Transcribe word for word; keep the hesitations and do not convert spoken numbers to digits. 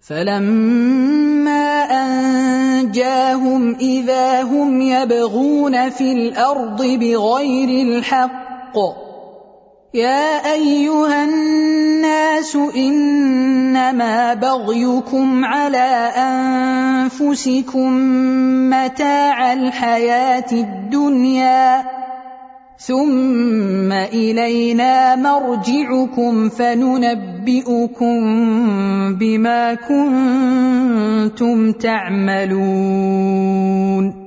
فلما أنجاهم إذا هم يبغون في الأرض بغير الحق يا أيها الناس إنما بغيكم على أنفسكم متاع الحياة الدنيا ثم إلينا مرجعكم فننبئكم بما كنتم تعملون.